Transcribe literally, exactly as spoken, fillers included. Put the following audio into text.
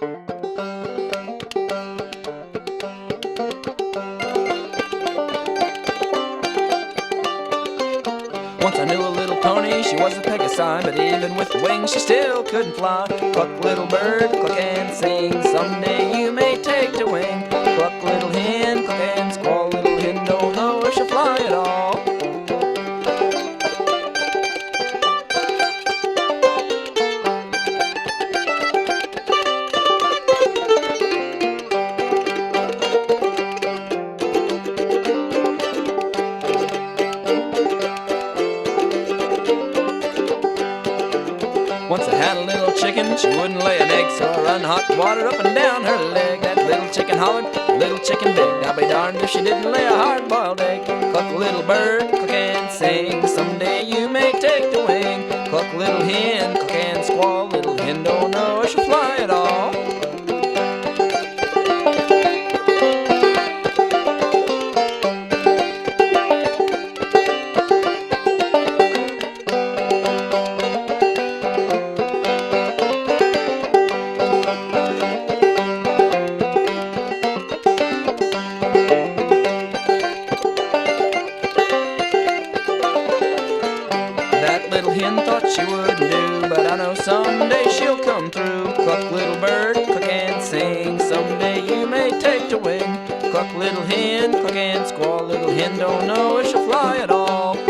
Once I knew a little pony, she was a Pegasi, but even with wings she still couldn't fly. Cluck little bird, cluck and sing, someday you may take to wing. Cluck little hen, cluck and squall, little hen don't know if she'll fly at all. Once I had a little chicken, she wouldn't lay an egg, so I run hot water up and down her leg. That little chicken hollered, little chicken begged, I'll be darned if she didn't lay a hard-boiled egg. Cluck little bird, cluck and sing, someday you may take the wing. Cluck little hen, cluck and squall, little hen don't know if she'll fly at all. Little hen thought she wouldn't do, but I know someday she'll come through. Cluck little bird, cluck and sing, someday you may take to wing. Cluck little hen, cluck and squall, little hen don't know if she'll fly at all.